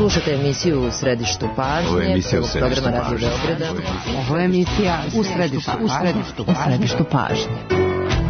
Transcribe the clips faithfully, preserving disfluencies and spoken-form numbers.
Slušate emisiju U središtu pažnje. Ovo je emisija U središtu programa Radio Beograda. Ovo je emisija U središtu, u središtu, u središtu pažnje.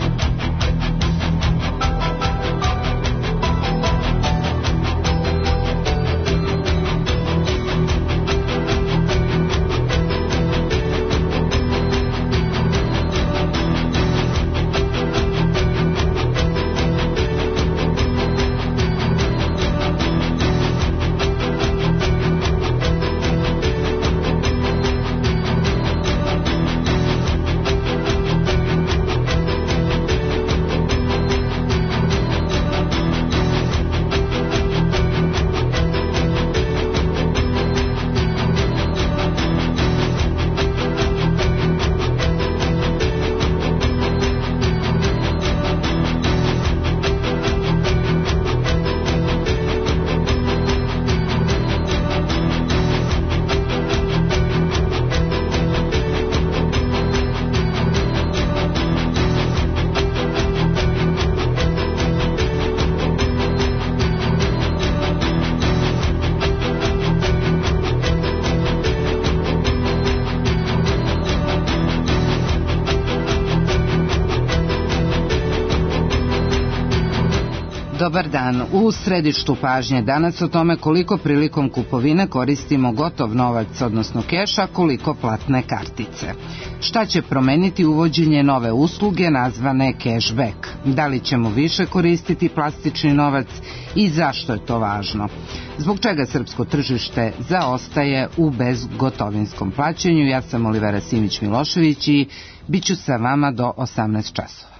Dobar dan. U središtu pažnje danas o tome koliko prilikom kupovine koristimo gotov novac, odnosno keš, a koliko platne kartice. Šta će promeniti uvođenje nove usluge nazvane cashback? Da li ćemo više koristiti plastični novac i zašto je to važno? Zbog čega srpsko tržište zaostaje u bezgotovinskom plaćanju? Ja sam Olivera Simić-Milošević i bit ću sa vama do osamnaest časova.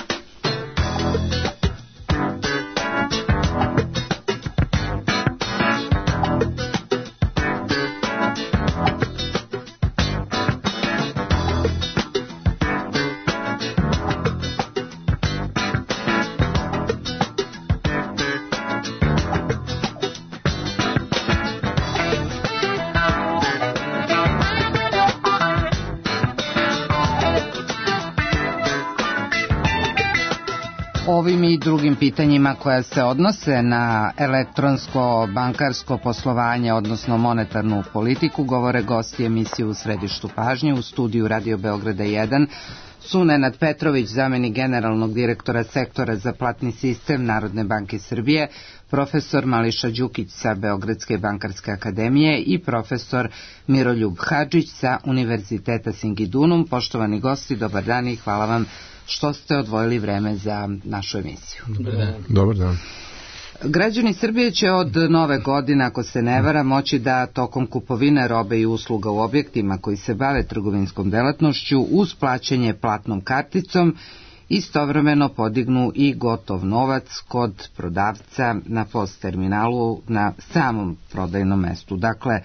Ovim i drugim pitanjima koja se odnose na elektronsko bankarsko poslovanje, odnosno monetarnu politiku, govore gosti emisije U središtu pažnje. U studiju Radio Beograda jedan su Nenad Petrović, zamenik generalnog direktora sektora za platni sistem Narodne banke Srbije, profesor Mališa Đukić sa Beogradske bankarske akademije i profesor Miroljub Hadžić sa Univerziteta Singidunum. Poštovani gosti, dobar dan i hvala vam što ste odvojili vreme za našu emisiju. Dobar dan. Dobar dan. Građani Srbije će od nove godine, ako se ne vara, moći da tokom kupovine robe i usluga u objektima koji se bave trgovinskom delatnošću uz plaćanje platnom karticom istovremeno podignu i gotov novac kod prodavca na post terminalu na samom prodajnom mestu. Dakle,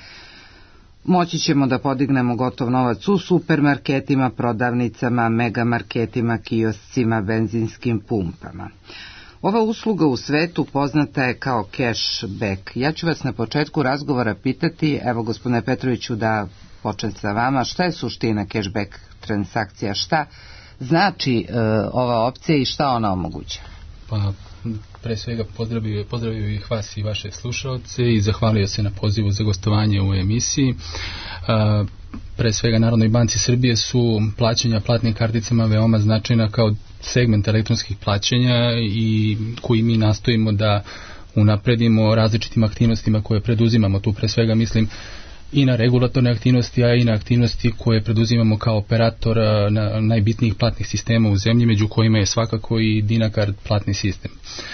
moći ćemo da podignemo gotov novac u supermarketima, prodavnicama, megamarketima, kioscima, benzinskim pumpama. Ova usluga u svetu poznata je kao cashback. Ja ću vas na početku razgovora pitati, evo gospodine Petroviću, da počnem sa vama, šta je suština cashback transakcija, šta znači e, ova opcija i šta ona omogućava? Pa, pre svega pozdravio, pozdravio bih vas i vaše slušalce i zahvalio se na pozivu za gostovanje u emisiji. A, pre svega Narodnoj banci Srbije su plaćanja platnim karticama veoma značajna kao segment elektronskih plaćanja i koji mi nastojimo da unapredimo različitim aktivnostima koje preduzimamo. Tu pre svega mislim i na regulatorne aktivnosti, a i na aktivnosti koje preduzimamo kao operator na najbitnijih platnih sistema u zemlji, među kojima je svakako i Dinakard platni sistem.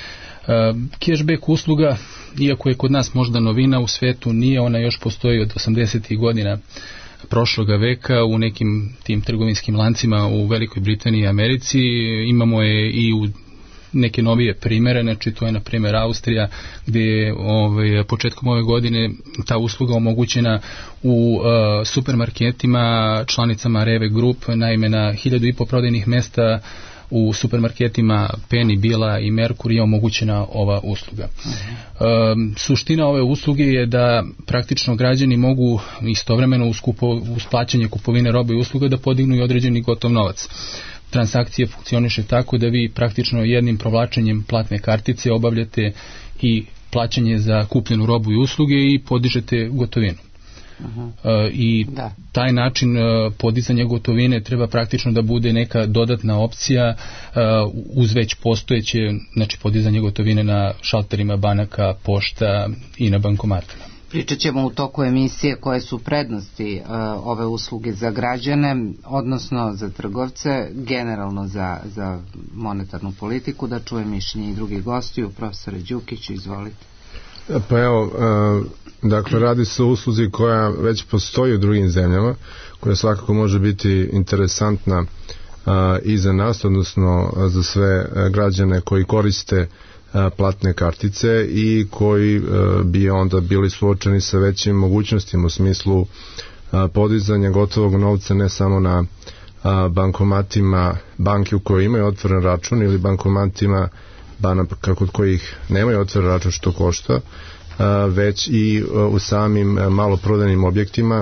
Cashback usluga, iako je kod nas možda novina, u svetu nije, ona još postoji od osamdesetih godina prošloga veka u nekim tim trgovinskim lancima u Velikoj Britaniji i Americi. Imamo je i u neke novije primere, znači to je na primjer Austrija, gdje je ovaj, početkom ove godine ta usluga omogućena u uh, supermarketima, članicama Reve Group, naime na hiljadu i po prodajnih mesta u supermarketima Penny, Bila i Merkur je omogućena ova usluga. Um, suština ove usluge je da praktično građani mogu istovremeno uz, kupo, uz plaćanje kupovine robe i usluga da podignu i određeni gotov novac. Transakcije funkcioniše tako da vi praktično jednim provlačenjem platne kartice obavljate i plaćanje za kupljenu robu i usluge i podižete gotovinu. Uh-huh. Uh, i da. Taj način uh, podizanja gotovine treba praktično da bude neka dodatna opcija uh, uz već postojeće, znači podizanje gotovine na šalterima banaka, pošta i na bankomatima. Pričat ćemo u toku emisije koje su prednosti uh, ove usluge za građane, odnosno za trgovce, generalno za, za monetarnu politiku. Da čujem mišljenje i drugih gostiju. Profesore Đukiću, izvolite. Pa evo, uh, dakle, radi se o usluzi koja već postoji u drugim zemljama, koja svakako može biti interesantna uh, i za nas, odnosno uh, za sve uh, građane koji koriste uh, platne kartice i koji uh, bi onda bili suočeni sa većim mogućnostima u smislu uh, podizanja gotovog novca ne samo na uh, bankomatima banke u kojoj imaju otvoren račun ili bankomatima banaka kod kojih nemaju otvoren račun, što košta, već i u samim maloprodajnim objektima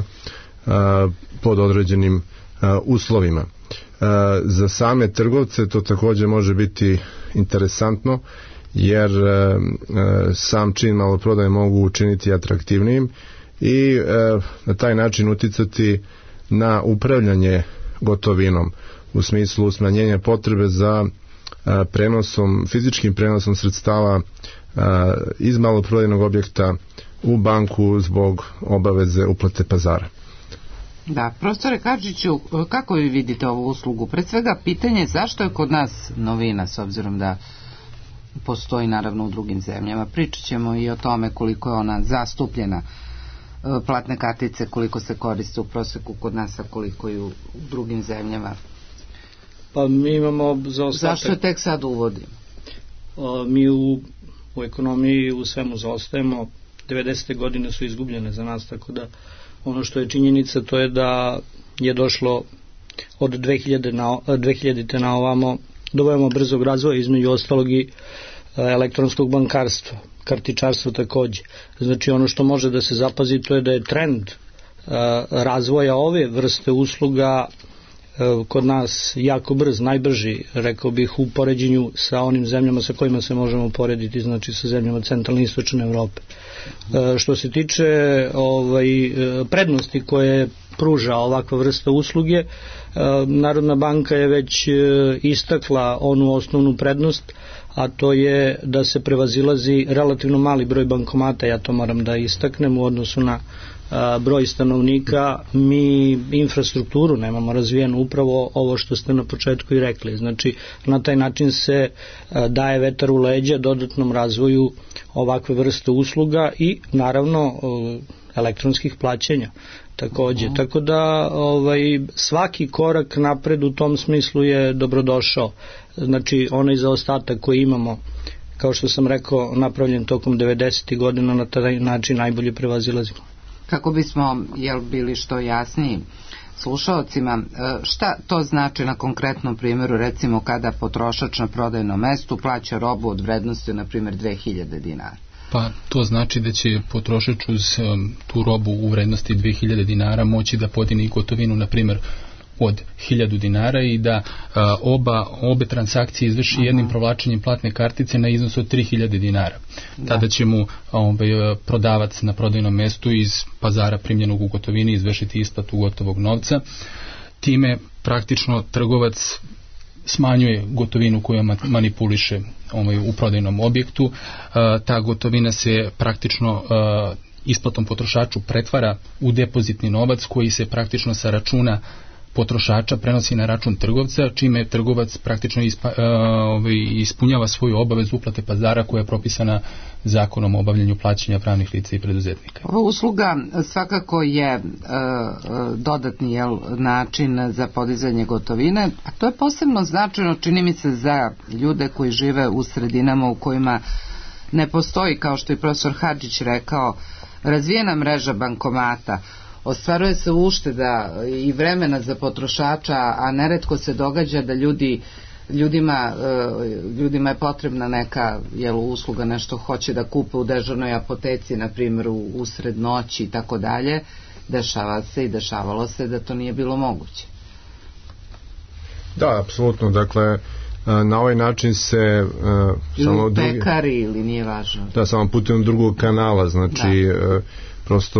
pod određenim uslovima. Za same trgovce to također može biti interesantno, jer sam čin maloprodaje mogu učiniti atraktivnijim i na taj način uticati na upravljanje gotovinom u smislu smanjenja potrebe za prenosom, fizičkim prenosom sredstava iz maloprodajnog objekta u banku zbog obaveze uplate pazara. Da, profesore Kadžiću, kako vi vidite ovu uslugu? Pred svega pitanje zašto je kod nas novina, s obzirom da postoji naravno u drugim zemljama. Pričat ćemo i o tome koliko je ona zastupljena, platne kartice, koliko se koriste u proseku kod nas, a koliko i u drugim zemljama. Pa mi imamo zaostatak. Zašto je tek sad uvodimo? Mi u, u ekonomiji u svemu zaostajemo. devedesete godine su izgubljene za nas, tako da ono što je činjenica to je da je došlo od dve hiljadite na ovamo do veoma brzog razvoja, između ostalog i elektronskog bankarstva, kartičarstva takođe. Znači ono što može da se zapazi to je da je trend razvoja ove vrste usluga kod nas jako brz, najbrži, rekao bih, u poređenju sa onim zemljama sa kojima se možemo porediti, znači sa zemljama centralne i istočne Evrope. E, što se tiče ovaj, prednosti koje pruža ovakva vrsta usluge, e, Narodna banka je već istakla onu osnovnu prednost, a to je da se prevazilazi relativno mali broj bankomata, ja to moram da istaknem u odnosu na broj stanovnika. Mi infrastrukturu nemamo razvijenu, upravo ovo što ste na početku i rekli, znači na taj način se daje vetar u leđa dodatnom razvoju ovakve vrste usluga i naravno elektronskih plaćanja takođe, uh-huh. Tako da ovaj, svaki korak napred u tom smislu je dobrodošao. Znači onaj zaostatak koji imamo, kao što sam rekao, napravljen tokom devedesetih godina, na taj način najbolje prevazilazimo. Kako bismo jel, bili što jasniji slušaocima, šta to znači na konkretnom primjeru, recimo kada potrošač na prodajnom mestu plaća robu od vrednosti na primjer dve hiljade dinara? Pa to znači da će potrošač uz um, tu robu u vrednosti dve hiljade dinara moći da podigne i gotovinu na primjer od hiljadu dinara i da uh, oba, obe transakcije izvrši uh-huh. jednim provlačenjem platne kartice na iznos od tri hiljade dinara. Da. Tada će mu ovaj, prodavac na prodajnom mestu iz pazara primljenog u gotovini izvršiti isplatu gotovog novca. Time praktično trgovac smanjuje gotovinu koju manipuliše ovaj, u prodajnom objektu. Uh, ta gotovina se praktično uh, isplatom potrošaču pretvara u depozitni novac koji se praktično sa računa potrošača prenosi na račun trgovca, čime trgovac praktično ispa, uh, ovaj, ispunjava svoju obavezu uplate pazara koja je propisana zakonom o obavljanju plaćanja pravnih lica i preduzetnika. Ova usluga svakako je uh, dodatni jel, način za podizanje gotovine, a to je posebno značajno, čini mi se, za ljude koji žive u sredinama u kojima ne postoji, kao što je profesor Hadžić rekao, razvijena mreža bankomata. Ostvaruje se ušteda i vremena za potrošača, a neretko se događa da ljudi, ljudima, ljudima je potrebna neka jel, usluga, nešto hoće da kupe u dežurnoj apoteci, na primjer u, usred noći i tako dalje. Dešava se i dešavalo se da to nije bilo moguće. Da, apsolutno. Dakle, na ovaj način se ili samo u pekari drugi, ili nije važno da, samo putem drugog kanala, znači da. Prosto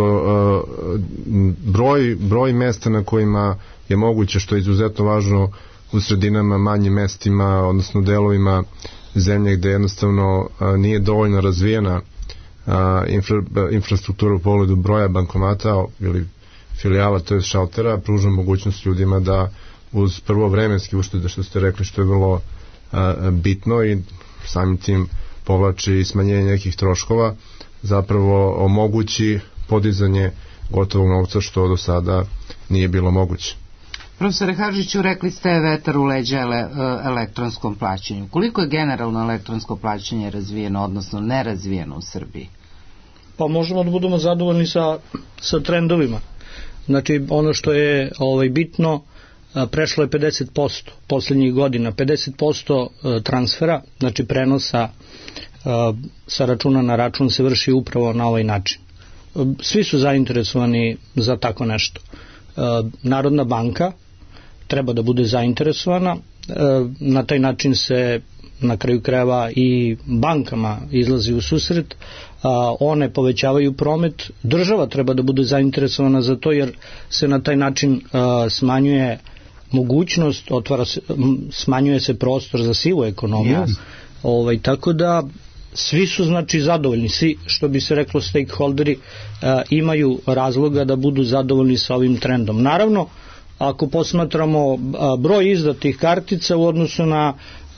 broj, broj mesta na kojima je moguće, što je izuzetno važno u sredinama, manjim mestima, odnosno delovima zemlje gde jednostavno nije dovoljno razvijena infra, infrastruktura u pogledu broja bankomata ili filijala, to je šaltera, pruža mogućnost ljudima da uz prvo vremenski uštede, što ste rekli, što je vrlo a, bitno i samim tim povlači smanjenje nekih troškova, zapravo omogući podizanje gotovog novca, što do sada nije bilo moguće. Profesore Hadžiću, rekli ste vetar u leđa ele, elektronskom plaćanju. Koliko je generalno elektronsko plaćanje razvijeno, odnosno nerazvijeno u Srbiji? Pa možemo da budemo zadovoljni sa, sa trendovima. Znači, ono što je ovaj, bitno, prešlo je pedeset posto poslednjih godina, pedeset posto transfera, znači prenosa sa računa na račun se vrši upravo na ovaj način. Svi su zainteresovani za tako nešto. Narodna banka treba da bude zainteresovana, na taj način se na kraju krajeva i bankama izlazi u susret, one povećavaju promet, država treba da bude zainteresovana za to jer se na taj način smanjuje mogućnost, otvara se, smanjuje se prostor za sivu ekonomiju, yes. ovaj, tako da svi su znači zadovoljni, svi, što bi se reklo stakeholderi, imaju razloga da budu zadovoljni sa ovim trendom. Naravno, ako posmatramo broj izdatih kartica u odnosu na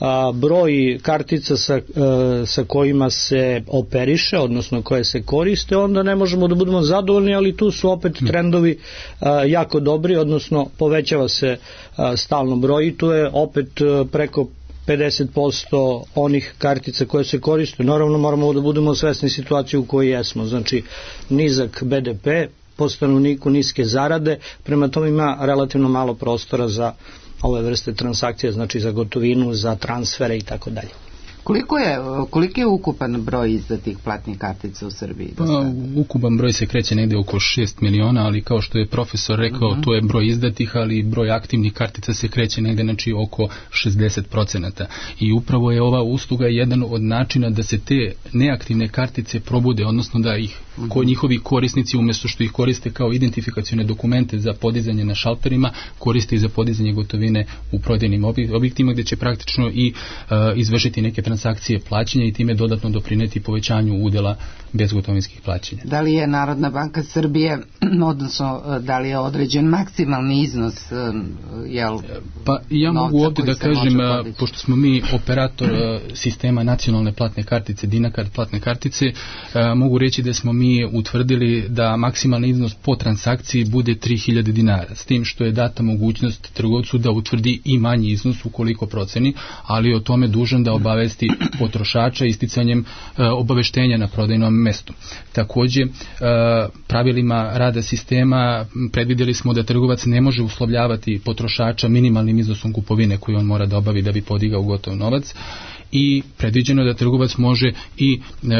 broj kartica sa, sa kojima se operiše, odnosno koje se koriste, onda ne možemo da budemo zadovoljni, ali tu su opet trendovi jako dobri, odnosno povećava se stalno broj i tu je opet preko pedeset posto onih kartica koje se koriste. Naravno moramo da budemo svesni situacije u kojoj jesmo, znači nizak be de pe, po stanovniku niske zarade, prema tome ima relativno malo prostora za ove vrste transakcija, znači za gotovinu, za transfere i tako dalje. Koliko je, koliki je ukupan broj izdatih platnih kartica u Srbiji? Pa, ukupan broj se kreće negde oko šest miliona, ali kao što je profesor rekao, uh-huh. to je broj izdatih, ali broj aktivnih kartica se kreće negde znači oko šezdeset procenata. I upravo je ova usluga jedan od načina da se te neaktivne kartice probude, odnosno da ih ko njihovi korisnici umjesto što ih koriste kao identifikacione dokumente za podizanje na šalterima, koriste i za podizanje gotovine u prodajnim objektima gdje će praktično i uh, izvršiti neke transakcije plaćanja i time dodatno doprineti povećanju udela bezgotovinskih plaćanja. Da li je Narodna banka Srbije, odnosno da li je određen maksimalni iznos jel, pa ja mogu ovdje da kažem, pošto smo mi operator sistema nacionalne platne kartice, Dinakard platne kartice, mogu reći da smo mi utvrdili da maksimalni iznos po transakciji bude tri hiljade dinara, s tim što je data mogućnost trgovcu da utvrdi i manji iznos ukoliko proceni, ali o tome dužan da obavesti potrošača isticanjem obaveštenja na prodajnom mestu. Takođe, pravilima rada sistema predvidjeli smo da trgovac ne može uslovljavati potrošača minimalnim iznosom kupovine koju on mora da obavi da bi podigao gotov novac, i predviđeno da trgovac može i e,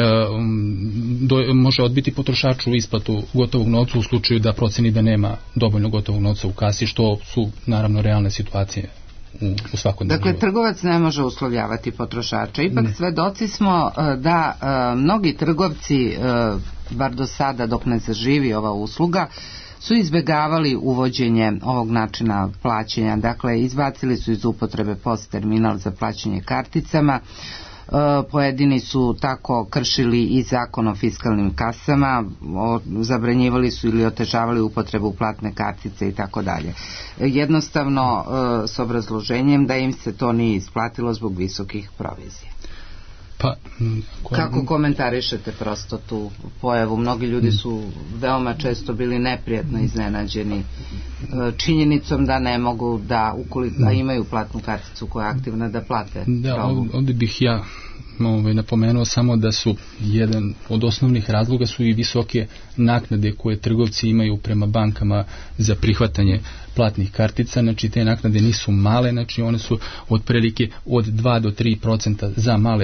do, može odbiti potrošaču isplatu gotovog novca u slučaju da proceni da nema dovoljno gotovog novca u kasi, što su naravno realne situacije u, u svakodnevnom Dakle, životu. Trgovac ne može uslovljavati potrošača. Ipak ne. Svedoci smo da a, mnogi trgovci, a, bar do sada dok ne zaživi ova usluga, su izbjegavali uvođenje ovog načina plaćanja. Dakle, izbacili su iz upotrebe post terminal za plaćanje karticama. E, pojedini su tako kršili i zakon o fiskalnim kasama, o, zabranjivali su ili otežavali upotrebu platne kartice i tako dalje. Jednostavno e, s obrazloženjem da im se to nije isplatilo zbog visokih provizija. Pa, ko... Kako komentarišete prosto tu pojavu? Mnogi ljudi su veoma često bili neprijatno iznenađeni činjenicom da ne mogu da, ukoliko da imaju platnu karticu koja je aktivna, da plate. Da, ovdje bih ja ovaj, napomenuo samo da su jedan od osnovnih razloga su i visoke naknade koje trgovci imaju prema bankama za prihvatanje platnih kartica, znači te naknade nisu male, znači one su otprilike od dva do tri procenta za male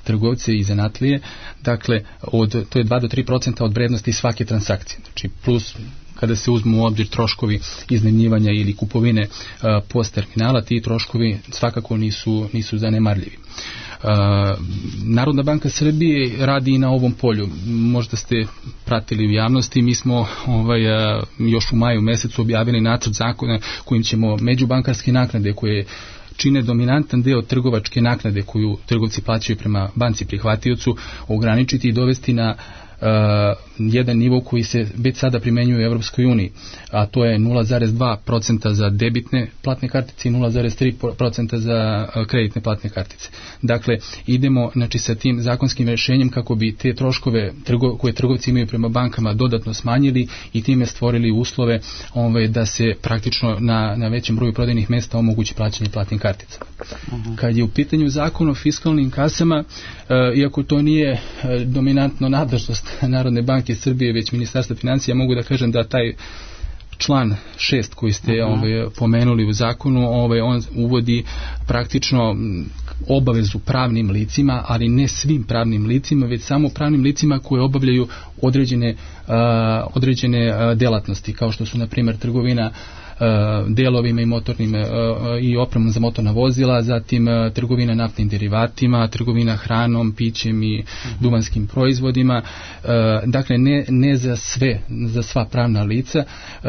trgovce i zanatlije, dakle od, to je dva do tri procenta od vrednosti svake transakcije, znači plus kada se uzmu u obzir troškovi iznajmljivanja ili kupovine uh, post terminala, ti troškovi svakako nisu, nisu zanemarljivi. Uh, Narodna banka Srbije radi i na ovom polju. Možda ste pratili u javnosti, mi smo ovaj, uh, još u maju mesecu objavili nacrt zakona kojim ćemo međubankarske naknade koje čine dominantan deo trgovačke naknade koju trgovci plaćaju prema banci prihvatiocu ograničiti i dovesti na Uh, jedan nivo koji se već sada primenjuje u Evropskoj uniji, a to je nula zarez dva procenta za debitne platne kartice i nula zarez tri procenta za uh, kreditne platne kartice. Dakle, idemo znači, sa tim zakonskim rješenjem kako bi te troškove trgo, koje trgovci imaju prema bankama dodatno smanjili i time stvorili uslove ovaj, da se praktično na, na većem broju prodajnih mesta omogući plaćanje platnim karticama. Uh-huh. Kad je u pitanju zakon o fiskalnim kasama, uh, iako to nije uh, dominantno nadležnost Narodne banke Srbije, već Ministarstva financija, mogu da kažem da taj član šest koji ste uh-huh. ovaj, pomenuli u zakonu, ovaj, on uvodi praktično obavezu pravnim licima, ali ne svim pravnim licima, već samo pravnim licima koje obavljaju određene, uh, određene uh, delatnosti, kao što su na primjer trgovina delovima i motornim i opremom za motorna vozila, zatim trgovina naftnim derivatima, trgovina hranom, pićem i duvanskim proizvodima, dakle ne, ne za sve, za sva pravna lica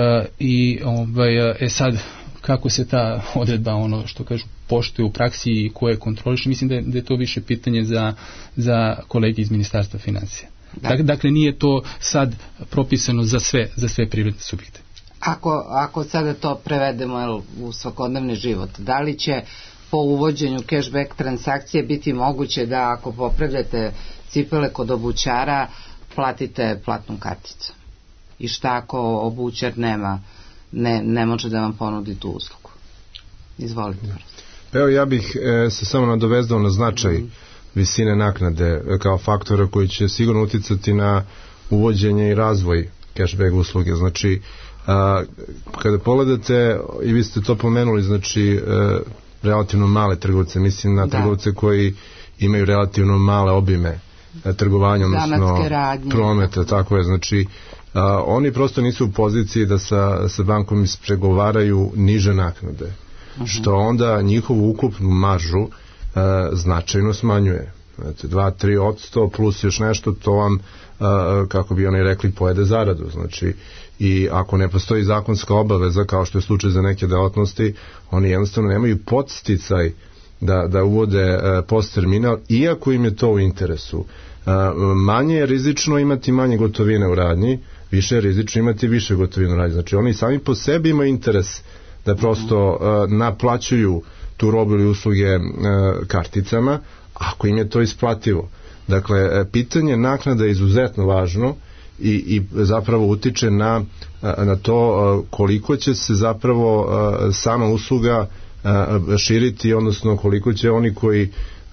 i ovaj, e sad kako se ta odredba, ono što kažu, poštuje u praksi i koje kontroliše, mislim da je, da je to više pitanje za, za kolege iz Ministarstva financija. Da. Dakle, nije to sad propisano za sve, za sve privredne subjekte. Ako, ako sada to prevedemo jel, u svakodnevni život, da li će po uvođenju cashback transakcije biti moguće da ako popravljate cipele kod obućara platite platnom karticom? I šta ako obućar nema, ne, ne može da vam ponudi tu uslugu? Izvolite. Evo ja bih e, se samo nadovezao na značaj mm. visine naknade e, kao faktora koji će sigurno uticati na uvođenje i razvoj cashback usluge. Znači, a, kada pogledate, i vi ste to pomenuli, znači e, relativno male trgovce, mislim na da. trgovce koji imaju relativno male obime e, trgovanja, odnosno prometa, tako je, znači a, oni prosto nisu u poziciji da sa, sa bankom ispregovaraju niže naknade, uh-huh. što onda njihovu ukupnu maržu a, značajno smanjuje. Znači, dva do tri posto plus još nešto, to vam, a, kako bi oni rekli, pojede zaradu. Znači, i ako ne postoji zakonska obaveza, kao što je slučaj za neke delatnosti, oni jednostavno nemaju podsticaj da, da uvode a, post terminal, iako im je to u interesu. A, manje je rizično imati manje gotovine u radnji, više je rizično imati više gotovine u radnji. Znači, oni sami po sebi imaju interes da prosto a, naplaćuju tu robu ili usluge a, karticama, ako im je to isplativo. Dakle, pitanje naknada je izuzetno važno i, i zapravo utiče na, na to koliko će se zapravo sama usluga širiti, odnosno koliko će oni koji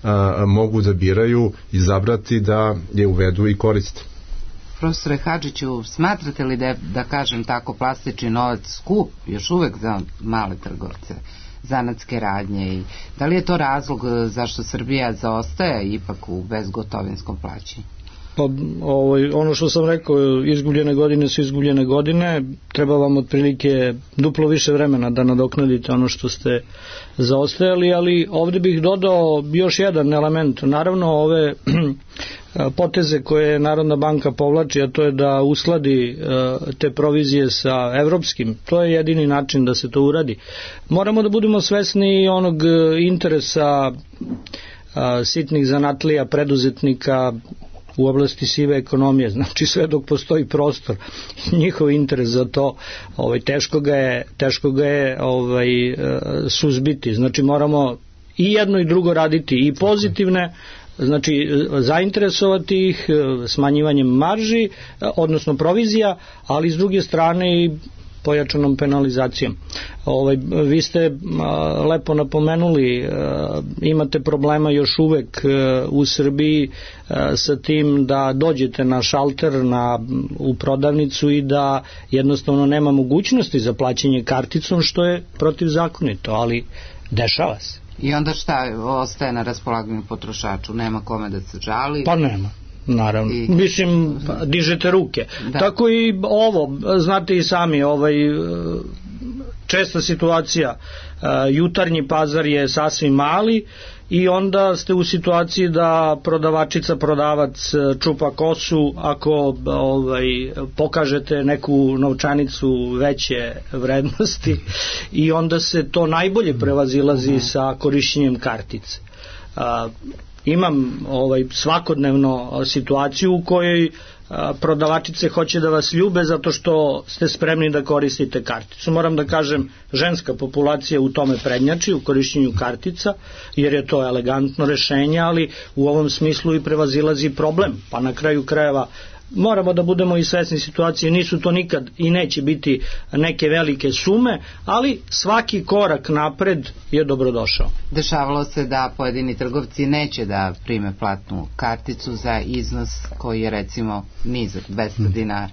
mogu da biraju izabrati da je uvedu i koriste. Profesore Hadžiću, smatrate li da je, da kažem tako, plastični novac skup još uvek za male trgovce, zanatske radnje, i da li je to razlog zašto Srbija zaostaje ipak u bezgotovinskom plaćanju? Pa, ovaj, ono što sam rekao, izgubljene godine su izgubljene godine, treba vam otprilike duplo više vremena da nadoknadite ono što ste zaostajali, ali ovde bih dodao još jedan element. Naravno, ove poteze koje Narodna banka povlači, a to je da usladi te provizije sa evropskim, to je jedini način da se to uradi. Moramo da budemo svesni onog interesa sitnih zanatlija, preduzetnika u oblasti sive ekonomije, znači sve dok postoji prostor, njihov interes za to, ovaj, teško ga je, teško ga je ovaj, suzbiti. Znači moramo i jedno i drugo raditi, i pozitivne, znači zainteresovati ih smanjivanjem marži, odnosno provizija, ali s druge strane i pojačanom penalizacijom. Ovaj, vi ste a, lepo napomenuli, a, imate problema još uvek a, u Srbiji a, sa tim da dođete na šalter, na, u prodavnicu i da jednostavno nema mogućnosti za plaćanje karticom, što je protivzakonito, ali dešava se. I onda šta ostaje na raspolaganju potrošaču? Nema kome da se žali? Pa nema. Naravno, I... mislim, dižete ruke. Da. Tako i ovo, znate i sami, ovaj, česta situacija, jutarnji pazar je sasvim mali i onda ste u situaciji da prodavačica, prodavac čupa kosu ako ovaj, pokažete neku novčanicu veće vrednosti i onda se to najbolje prevazilazi uh-huh. sa korišćenjem kartice. A, imam ovaj, svakodnevno situaciju u kojoj a, prodavačice hoće da vas ljube zato što ste spremni da koristite karticu. Moram da kažem, ženska populacija u tome prednjači, u korišćenju kartica, jer je to elegantno rešenje, ali u ovom smislu i prevazilazi problem. Pa na kraju krajeva moramo da budemo i svesni situacije, nisu to nikad i neće biti neke velike sume, ali svaki korak napred je dobrodošao. Dešavalo se da pojedini trgovci neće da prime platnu karticu za iznos koji je recimo nizak, dvesta dinara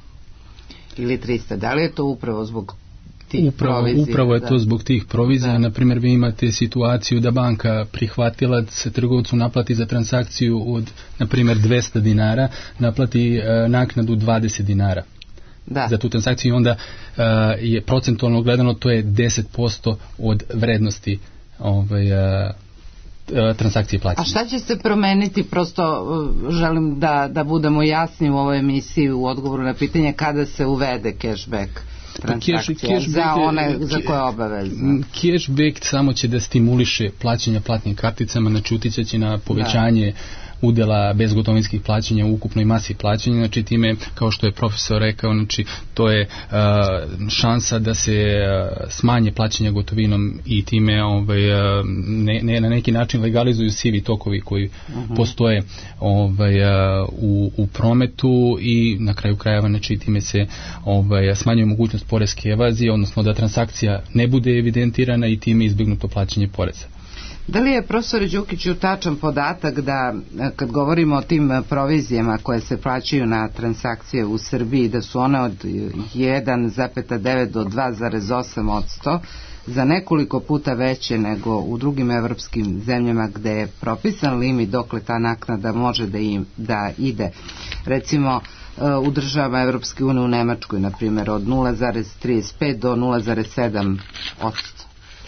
ili trista. Da li je to upravo zbog tih upravo, provizija? Upravo je da. to zbog tih provizija. Na primjer, vi imate situaciju da banka prihvatilac trgovcu naplati za transakciju od, na primjer, dvesta dinara, naplati e, naknadu dvadeset dinara. Da. Za tu transakciju i onda e, je procentualno gledano to je deset posto od vrednosti ovaj, e, transakcije plaćanja. A šta će se promeniti, prosto želim da, da budemo jasni u ovoj emisiji u odgovoru na pitanje kada se uvede cashback transakcija cash, za one za koje je obavezno? Cashback samo će da stimuliše plaćanje platnim karticama, znači uticat će na povećanje da. udela bezgotovinskih plaćanja u ukupnoj masi plaćanja, znači time, kao što je profesor rekao, znači to je uh, šansa da se uh, smanje plaćanja gotovinom i time ovaj, uh, ne, ne, na neki način legalizuju sivi tokovi koji uh-huh. postoje ovaj, uh, u, u prometu i na kraju krajeva znači time se ovaj, smanjuje mogućnost poreske evazije, odnosno da transakcija ne bude evidentirana i time izbjegnuto plaćanje poreza. Da li je, profesor Đukiću, tačan podatak da kad govorimo o tim provizijama koje se plaćaju na transakcije u Srbiji, da su one od jedan zarez devet do dva zarez osam posto za nekoliko puta veće nego u drugim evropskim zemljama gde je propisan limit dokle ta naknada može da, im, da ide? Recimo u državama Evropske unije, u Nemačkoj, na primjer, od nula zarez trideset pet do nula zarez sedam posto.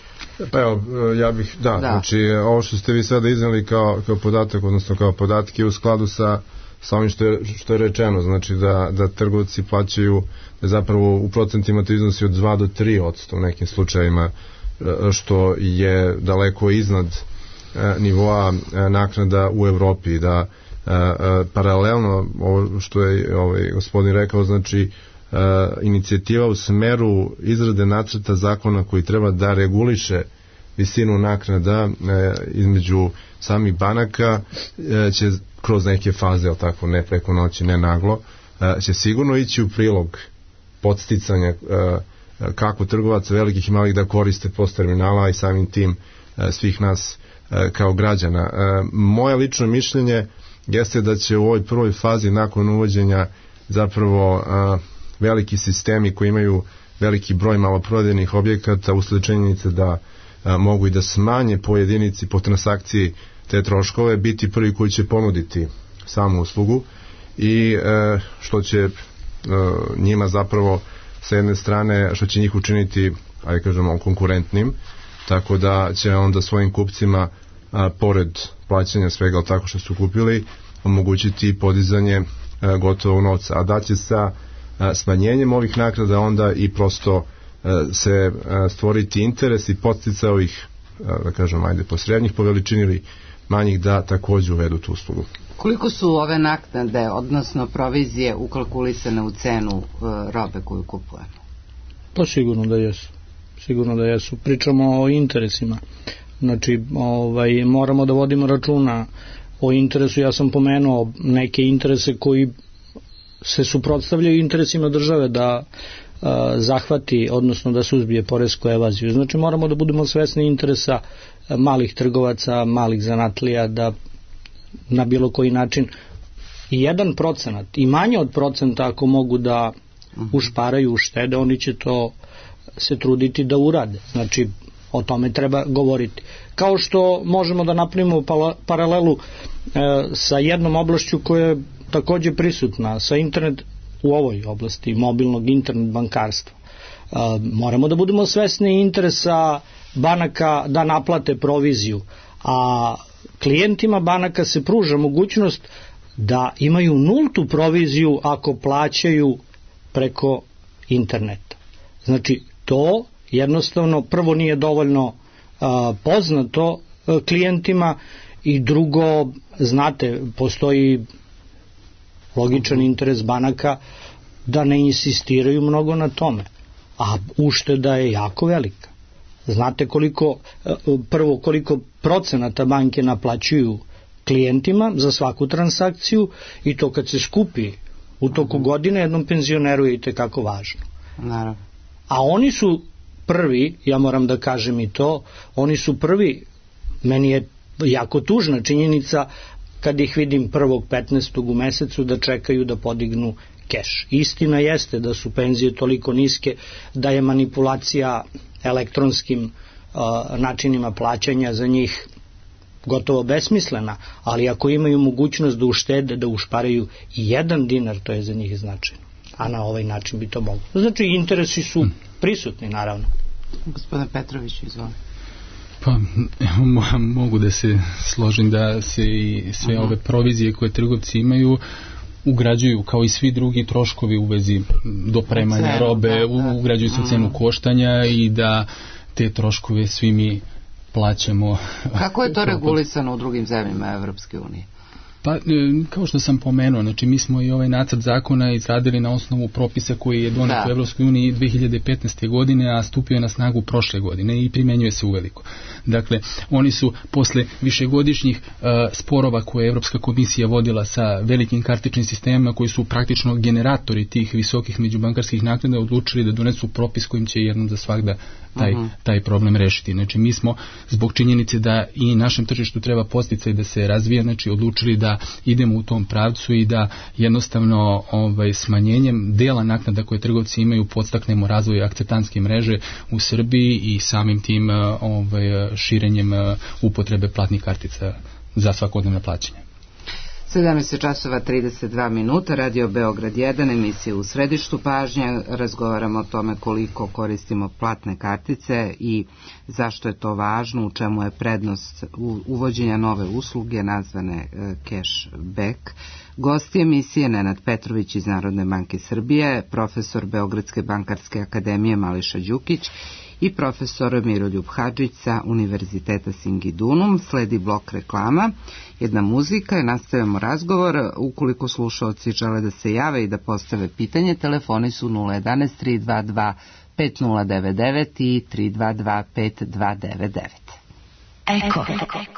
Pa evo, ja bih, da, da, znači ovo što ste vi sada iznali kao, kao podatak, odnosno kao podatke u skladu sa, sa ovim što je, što je rečeno, znači da, da trgovci plaćaju, da zapravo u procentima to iznosi od dva do tri posto u nekim slučajevima, što je daleko iznad nivoa naknada u Evropi, da paralelno, ovo što je ovaj gospodin rekao, znači Uh, inicijativa u smeru izrade nacrta zakona koji treba da reguliše visinu naknada uh, između samih banaka uh, će kroz neke faze, ali tako, ne preko noći, ne naglo, uh, će sigurno ići u prilog podsticanja uh, kako trgovaca velikih i malih da koriste post terminala i samim tim uh, svih nas uh, kao građana. Uh, moje lično mišljenje jeste da će u ovoj prvoj fazi nakon uvođenja zapravo uh, veliki sistemi koji imaju veliki broj maloprodajnih objekata usled činjenice da a, mogu i da smanje po jedinici, po transakciji te troškove, biti prvi koji će ponuditi samu uslugu i e, što će e, njima zapravo sa jedne strane, što će njih učiniti, ajde kažemo, konkurentnim, tako da će onda svojim kupcima a, pored plaćanja svega tako što su kupili omogućiti podizanje a, gotovog novca, a da će sa smanjenjem ovih naknada onda i prosto se stvoriti interes i podsticaj ovih, da kažem, ajde, posrednjih po veličini ili manjih da takođe uvedu tu uslugu. Koliko su ove naknade, odnosno provizije, ukalkulisane u cenu robe koju kupujemo? Pa sigurno da jesu. Sigurno da jesu. Pričamo o interesima. Znači, ovaj, moramo da vodimo računa o interesu. Ja sam pomenuo neke interese koji se suprotstavljaju interesima države da a, zahvati, odnosno da suzbije poresku evaziju. Znači moramo da budemo svesni interesa malih trgovaca, malih zanatlija, da na bilo koji način i jedan procenat i manje od procenta ako mogu da ušparaju, uštede, oni će to se truditi da urade. Znači O tome treba govoriti. Kao što možemo da napravimo paralelu e, sa jednom oblašću koja je takođe prisutna, sa internet u ovoj oblasti, mobilnog internet bankarstva. E, moramo da budemo svesni interesa banaka da naplate proviziju, a klijentima banaka se pruža mogućnost da imaju nultu proviziju ako plaćaju preko interneta. Znači, to jednostavno prvo nije dovoljno a, poznato a, klijentima i drugo, znate, postoji logičan interes banaka da ne insistiraju mnogo na tome, a ušteda je jako velika. Znate koliko, prvo koliko procenata banke naplaćuju klijentima za svaku transakciju i to kad se skupi u toku godine jednom penzioneru je i tekako važno. Naravno. A oni su prvi, ja moram da kažem i to, oni su prvi, meni je jako tužna činjenica kad ih vidim prvog petnaestog u mesecu da čekaju da podignu keš. Istina jeste da su penzije toliko niske da je manipulacija elektronskim uh, načinima plaćanja za njih gotovo besmislena, ali ako imaju mogućnost da uštede, da ušparaju i jedan dinar, to je za njih značajno. A na ovaj način bi to moglo. Znači, interesi su prisutni, naravno. Gospodin Petrović, izvoli. Pa, evo, mogu da se složim da se i sve ove provizije koje trgovci imaju ugrađuju kao i svi drugi troškovi u vezi dopremanja cenu, robe, da, da. ugrađuju se u cenu koštanja i da te troškove svi mi plaćamo. Kako je to regulisano u drugim zemljama Evropske unije? Pa, kao što sam pomenuo, znači mi smo i ovaj nacrt zakona izradili na osnovu propisa koji je donet da. u Evropskoj uniji dve hiljade petnaeste. godine, a stupio je na snagu prošle godine i primjenjuje se uveliko. Dakle, oni su posle višegodišnjih uh, sporova koje je Evropska komisija vodila sa velikim kartičnim sistemima koji su praktično generatori tih visokih međubankarskih naknada odlučili da donesu propis kojim će jednom za svagda taj, uh-huh. taj problem rešiti. Znači, mi smo zbog činjenice da i našem tržištu treba podsticaj da se razvija, znači odlučili da idemo u tom pravcu i da jednostavno ovaj, smanjenjem dela naknada koje trgovci imaju podstaknemo razvoj akceptantske mreže u Srbiji i samim tim ovaj, širenjem upotrebe platnih kartica za svakodnevno plaćanje. sedamnaest časova trideset dva minuta, Radio Beograd jedan, emisija u središtu pažnje. Razgovaramo o tome koliko koristimo platne kartice i zašto je to važno, u čemu je prednost uvođenja nove usluge nazvane cashback. Gosti emisije Nenad Petrović iz Narodne banke Srbije, profesor Beogradske bankarske akademije Mališa Đukić i profesor Miroljub Hadžić sa Univerziteta Singidunum. Sledi blok reklama, jedna muzika i nastavljamo razgovor. Ukoliko slušalci žele da se jave i da postave pitanje, telefoni su nula jedanaest tri dva dva pet nula devet devet i tri dva dva pet dva devet devet. Eko.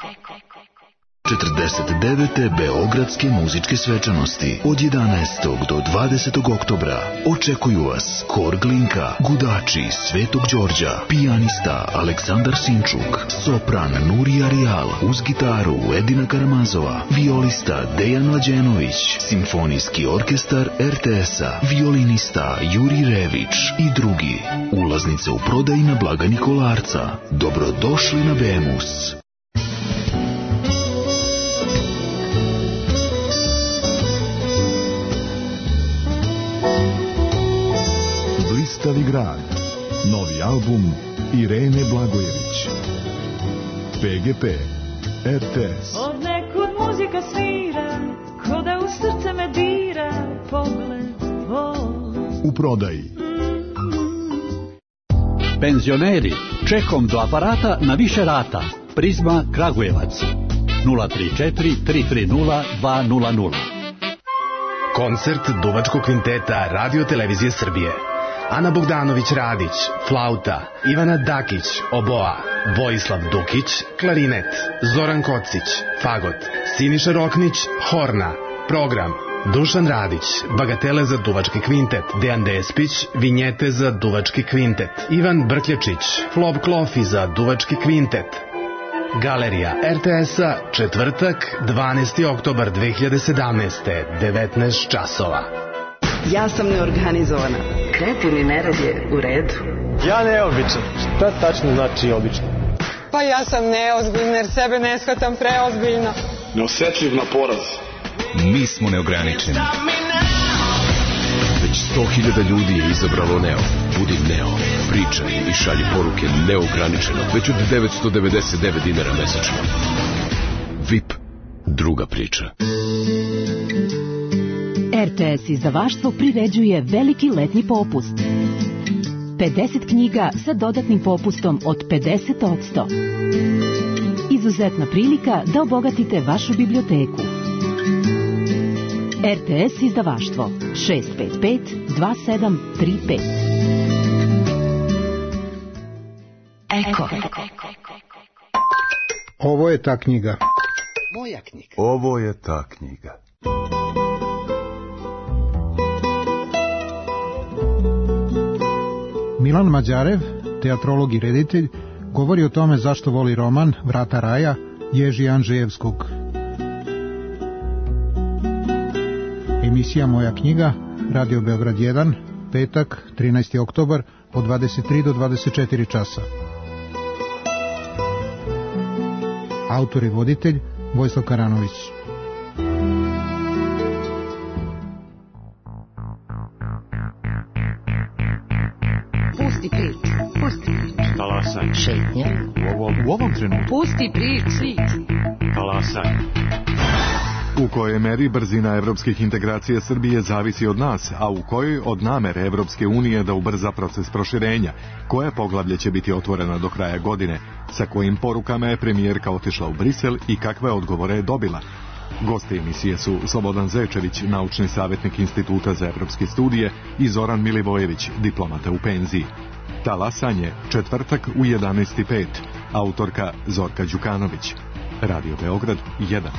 četrdeset devete Beogradske muzičke svečanosti od jedanaestog do dvadesetog oktobra. Očekuju vas Hor Glinka, Gudači, Svetog Đorđa, pijanista Aleksandar Sinčuk, sopran Nurija Rijal, uz gitaru Edina Karamazova, violista Dejan Mlađenović, simfonijski orkestar er te es-a, violinista Juri Rević i drugi. Ulaznice u prodaji na blagajni Kolarca. Dobrodošli na Bemus. Blistavi grad. Novi album Irene Blagojević. pe ge pe, er te es. Od nekud muzika svira, ko da u srce me dira, pogled tvoj. U prodaji. Penzioneri, čekom do aparata na više rata. Prizma Kragujevac. nula tri četiri tri tri nula dva nula nula. Koncert Duvačkog kvinteta Radio Televizije Srbije. Ana Bogdanović Radić, flauta, Ivana Dakić, oboa, Vojislav Dukić, klarinet, Zoran Kocić, fagot, Siniša Roknić, horna, program, Dušan Radić, bagatele za Duvački kvintet, Dejan Despić, vinjete za Duvački kvintet, Ivan Brkljačić, Flob Klofi za Duvački kvintet. Galerija er te es-a, četvrtak, dvanaesti oktobar dve hiljade sedamnaeste, devetnaest časova. Ja sam neorganizovana. Kreativni nerad je u redu. Ja neobičan. Šta tačno znači obično? Pa ja sam neozbiljna jer sebe ne shvatam preozbiljno. Neosetljiv na poraz. Mi smo neograničeni. Već sto hiljada ljudi je izabralo Neo. Budi Neo, pričaj i šalji poruke neograničeno, već od devetsto devedeset devet dinara mesečno. V I P, druga priča. R T S izdavaštvo priređuje veliki letnji popust. pedeset knjiga sa dodatnim popustom od pedeset posto. Izuzetna prilika da obogatite vašu biblioteku. R T S izdavaštvo šest pet pet dva sedam tri pet. Eko. Ovo je ta knjiga. Moja knjiga. Ovo je ta knjiga. Milan Mađarev, teatrolog i reditelj, govori o tome zašto voli roman Vrata raja Ježi Andžejevskog. Emisija Moja knjiga, Radio Beograd jedan, petak, trinaesti oktobar, od dvadeset tri do dvadeset četiri časa. Autor i voditelj Vojislav Karanović. Pusti priču, pusti priču. Talasaj. Šetnja. U ovom, u ovom trenutku. Pusti priču. Talasaj. U kojoj meri brzina evropskih integracija Srbije zavisi od nas, a u kojoj od namere Evropske unije da ubrza proces proširenja, koje poglavlje će biti otvoreno do kraja godine, sa kojim porukama je premijerka otišla u Brisel i kakve odgovore je dobila. Gosti emisije su Slobodan Zečević, naučni savjetnik Instituta za evropske studije, i Zoran Milivojević, diplomata u penziji. Talasanje, četvrtak u jedanaest i pet, autorka Zorka Đukanović. Radio Beograd jedan.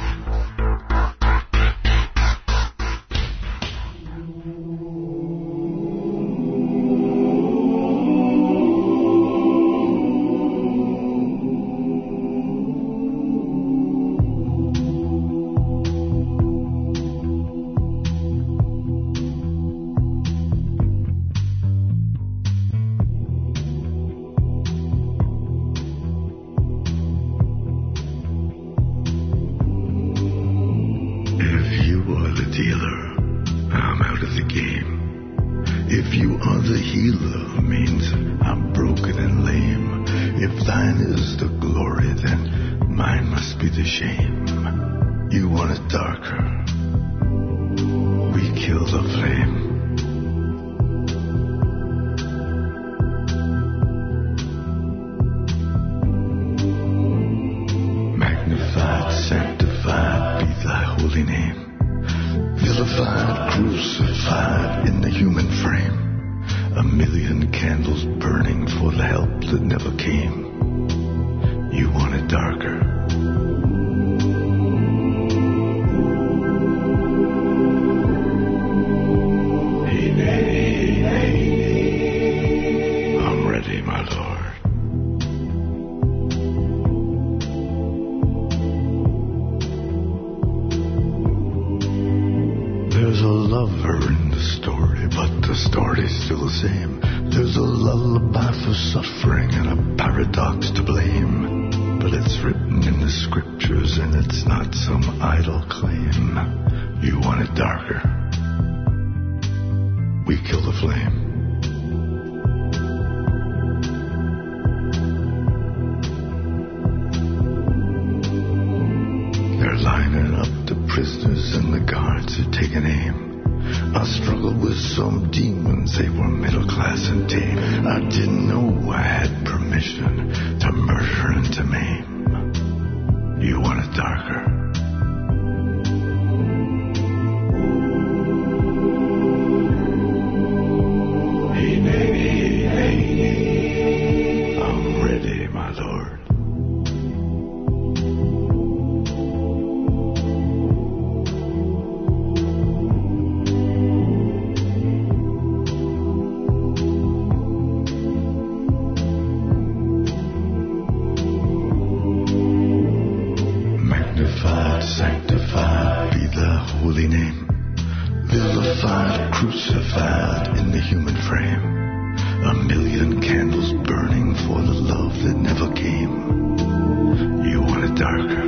vilified, crucified in the human frame. A million candles burning for the love that never came. You want it darker?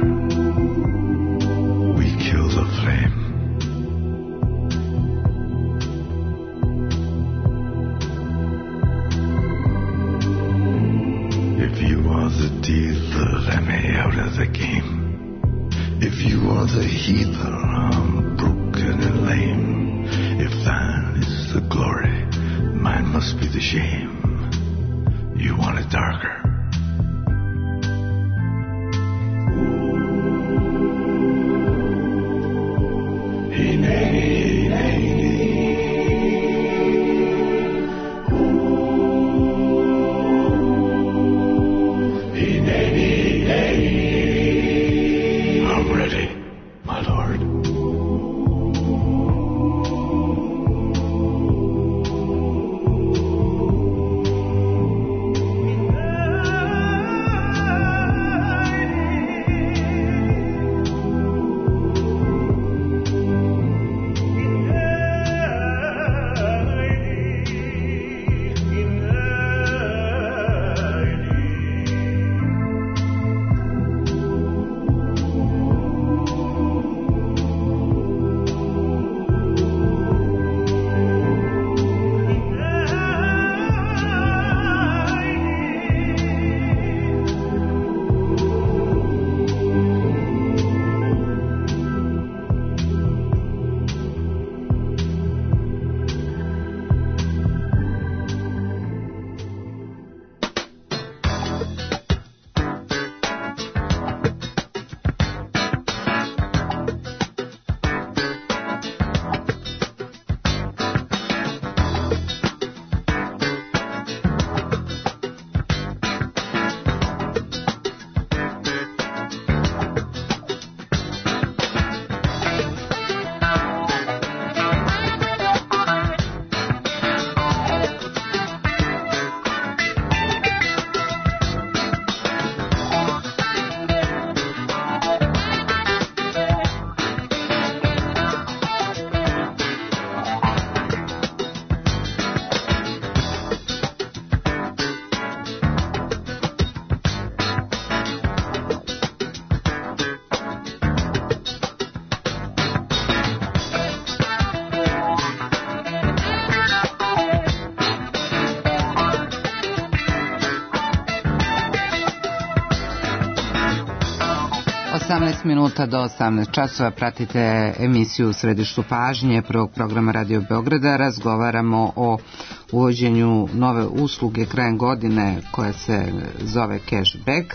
We kill the flame. If you are the dealer, let me out of the game. If you are the healer, I'm broken and lame. If thine is the glory, mine must be the shame. You want it darker? I'm ready, my lord. osamnaest minuta do osamnaest časova pratite emisiju U središtu pažnje prvog programa Radio Beograda. Razgovaramo o uvođenju nove usluge krajem godine koja se zove cashback.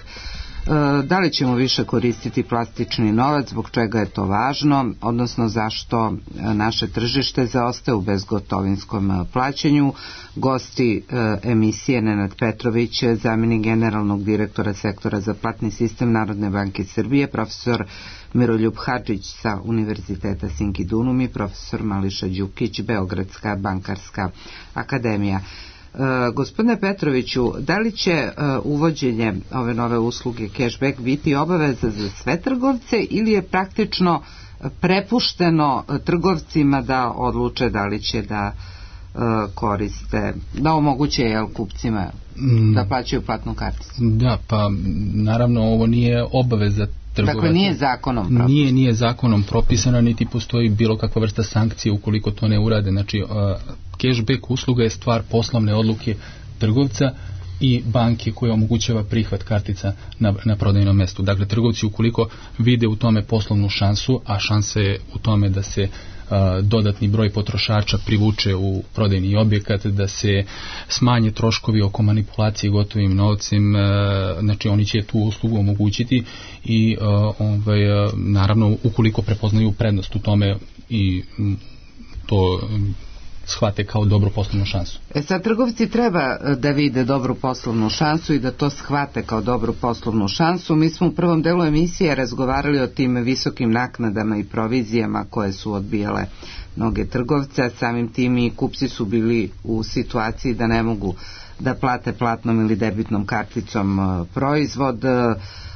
Da li ćemo više koristiti plastični novac, zbog čega je to važno, odnosno zašto naše tržište zaostaje u bezgotovinskom plaćanju. Gosti emisije Nenad Petrović, zamjenik generalnog direktora sektora za platni sistem Narodne banke Srbije, profesor Miroljub Hadžić sa Univerziteta Sinki Dunum i profesor Mališa Đukić, Beogradska bankarska akademija. Uh, gospodine Petroviću, da li će uh, uvođenje ove nove usluge cashback biti obaveza za sve trgovce ili je praktično prepušteno trgovcima da odluče da li će da uh, koriste, da omoguće jel, kupcima da plaćaju platnu karticu? Da, pa naravno ovo nije obaveza trgovaca. Dakle, nije zakonom propisano. Nije, nije zakonom propisano, niti postoji bilo kakva vrsta sankcije ukoliko to ne urade. Znači, uh, cashback usluga je stvar poslovne odluke trgovca i banke koja omogućava prihvat kartica na, na prodajnom mestu. Dakle, trgovci ukoliko vide u tome poslovnu šansu, a šansa je u tome da se a, dodatni broj potrošača privuče u prodajni objekat, da se smanje troškovi oko manipulacije gotovim novcem, a, znači oni će tu uslugu omogućiti i a, ovaj, a, naravno ukoliko prepoznaju prednost u tome i m, to shvate kao dobru poslovnu šansu. E sad, trgovci treba da vide dobru poslovnu šansu i da to shvate kao dobru poslovnu šansu. Mi smo u prvom delu emisije razgovarali o tim visokim naknadama i provizijama koje su odbijale mnoge trgovce, a samim tim i kupci su bili u situaciji da ne mogu da plate platnom ili debitnom karticom proizvod.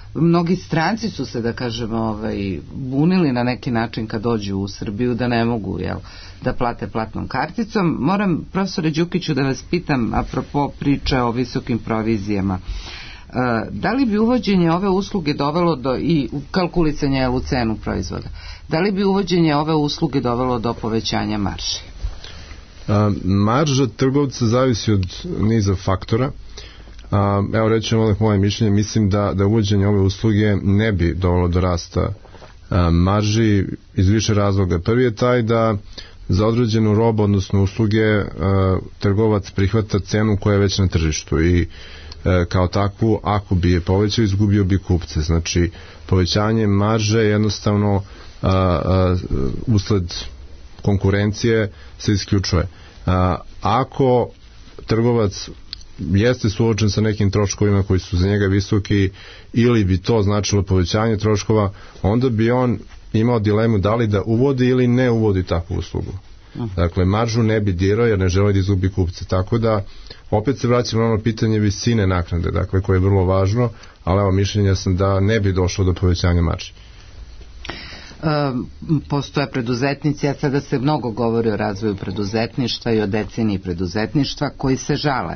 mnogi stranci su se, da kažemo, ovaj, bunili na neki način kad dođu u Srbiju da ne mogu, jel, da plate platnom karticom. Moram, profesore Đukiću, da vas pitam apropo priče o visokim provizijama. Da li bi uvođenje ove usluge dovelo do, i kalkulisanje u cenu proizvoda, da li bi uvođenje ove usluge dovelo do povećanja marže? A, marža trgovca zavisi od niza faktora. A, evo reći vam moje mišljenje, mislim da, da uvođenje ove usluge ne bi dovelo do rasta a, marži iz više razloga. Prvi je taj da za određenu robu, odnosno usluge, a, trgovac prihvata cenu koja je već na tržištu i kao takvu, ako bi je povećao, izgubio bi kupce. Znači, povećanje marže jednostavno a, a, usled konkurencije se isključuje. A, ako trgovac jeste suočen sa nekim troškovima koji su za njega visoki ili bi to značilo povećanje troškova, onda bi on imao dilemu da li da uvodi ili ne uvodi takvu uslugu. Dakle, maržu ne bi dirao jer ne želi da izgubi kupce. Tako da, opet se vraćamo na ono pitanje visine naknade, dakle, koje je vrlo važno, ali evo, mišljenja sam da ne bi došlo do povećanja marži. E, postoje preduzetnici, a sada se mnogo govori o razvoju preduzetništva i o deceniji preduzetništva, koji se žale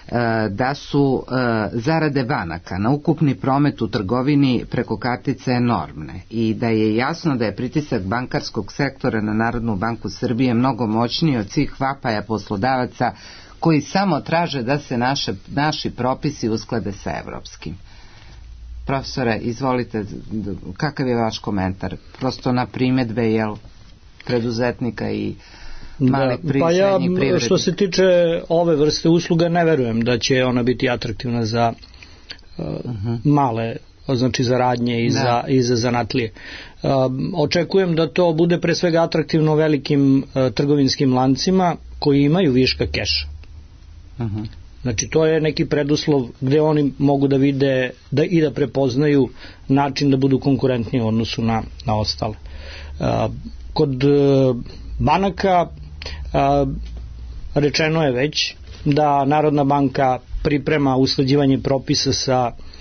da su zarade banaka na ukupni promet u trgovini preko kartice enormne i da je jasno da je pritisak bankarskog sektora na Narodnu banku Srbije mnogo moćniji od svih vapaja poslodavaca koji samo traže da se naše, naši propisi usklade sa evropskim. Profesore, izvolite, kakav je vaš komentar? Prosto na primjedbe, jel, preduzetnika i Da, pa ja, što se tiče ove vrste usluga, ne verujem da će ona biti atraktivna za uh, uh-huh. male, znači za radnje i, za, i za zanatlije. Uh, očekujem da to bude pre svega atraktivno velikim uh, trgovinskim lancima koji imaju viška keša. Uh-huh. Znači, to je neki preduslov gde oni mogu da vide da i da prepoznaju način da budu konkurentniji u odnosu na, na ostale. Uh, kod uh, banaka a, rečeno je već da Narodna banka priprema usklađivanje propisa sa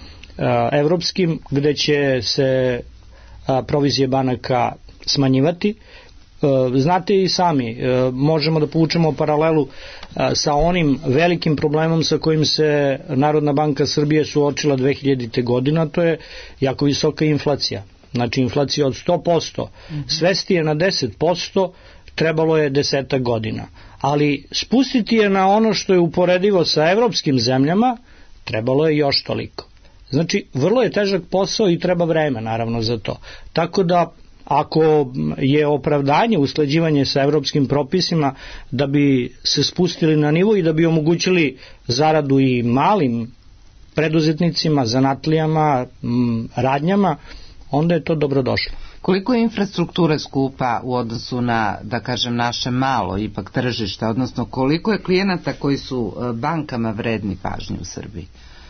a, evropskim, gde će se a, provizije banaka smanjivati. A, znate i sami, a, možemo da povučemo paralelu a, sa onim velikim problemom sa kojim se Narodna banka Srbije suočila dve hiljadite godina, to je jako visoka inflacija. Znači, inflacija od sto posto, svesti je na deset posto, trebalo je desetak godina. Ali spustiti je na ono što je uporedivo sa evropskim zemljama, trebalo je još toliko. Znači, vrlo je težak posao i treba vreme, naravno, za to. Tako da, ako je opravdanje usklađivanje sa evropskim propisima da bi se spustili na nivo i da bi omogućili zaradu i malim preduzetnicima, zanatlijama, radnjama, onda je to dobrodošlo. Koliko je infrastruktura skupa u odnosu na, da kažem, naše malo ipak tržište, odnosno koliko je klijenata koji su bankama vredni pažnje u Srbiji?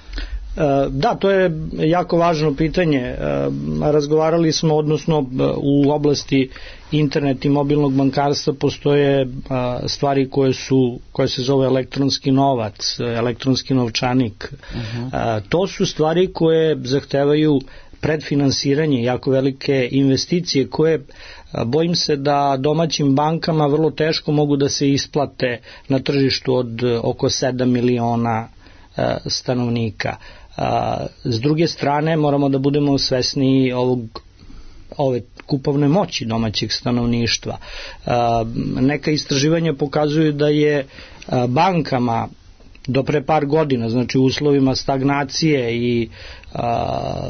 Da, to je jako važno pitanje. Razgovarali smo, odnosno u oblasti internet i mobilnog bankarstva postoje stvari koje su, koje se zove elektronski novac, elektronski novčanik. Uh-huh. To su stvari koje zahtevaju predfinansiranje, jako velike investicije koje bojim se da domaćim bankama vrlo teško mogu da se isplate na tržištu od oko sedam miliona stanovnika. S druge strane moramo da budemo svesni ovog, ove kupovne moći domaćeg stanovništva. Neka istraživanja pokazuju da je bankama do pre par godina, znači u uslovima stagnacije i a,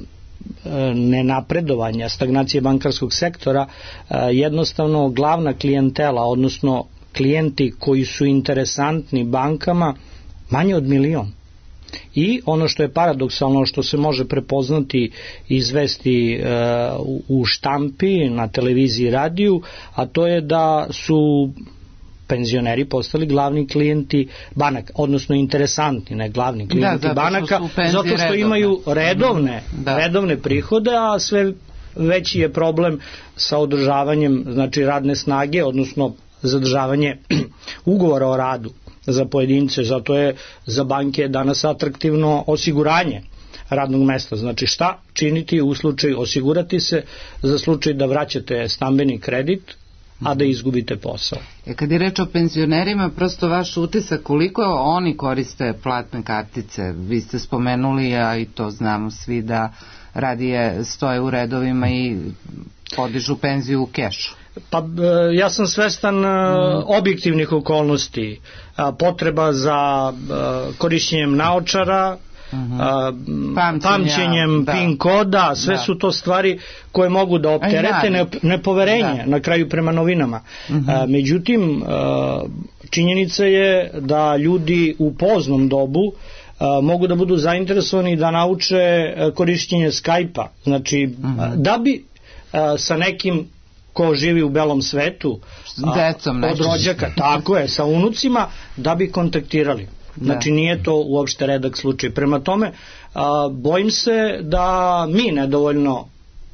nenapredovanja, stagnacije bankarskog sektora, a, jednostavno glavna klijentela, odnosno klijenti koji su interesantni bankama, manje od milion. I ono što je paradoksalno, što se može prepoznati i izvesti e, u štampi, na televiziji i radiju, a to je da su penzioneri postali glavni klijenti banaka, odnosno interesantni, ne glavni klijenti da, banaka, zato što redovne. imaju redovne, da. redovne prihode, a sve veći je problem sa održavanjem, znači radne snage, odnosno zadržavanje ugovora o radu za pojedince, zato je za banke danas atraktivno osiguranje, radnog mesta. Znači šta činiti u slučaju, osigurati se za slučaj da vraćate stambeni kredit, a da izgubite posao. E kad je reč o penzionerima, prosto vaš utisak koliko oni koriste platne kartice, vi ste spomenuli, a i to znamo svi da radije stoje u redovima i podižu penziju u kešu. Pa ja sam svestan mm. objektivnih okolnosti, potreba za korišćenjem naočara, Uh-huh. Pamćenja, pamćenjem da. pin koda, sve da. su to stvari koje mogu da opterete ne, nepoverenje da. na kraju prema novinama. Uh-huh. Međutim, činjenica je da ljudi u poznom dobu mogu da budu zainteresovani da nauče korišćenje Skype-a. Znači, uh-huh. da bi sa nekim ko živi u belom svetu, decom, od rođaka, tako je, sa unucima, da bi kontaktirali. Znači nije to uopšte redak slučaj. Prema tome, a, bojim se da mi nedovoljno,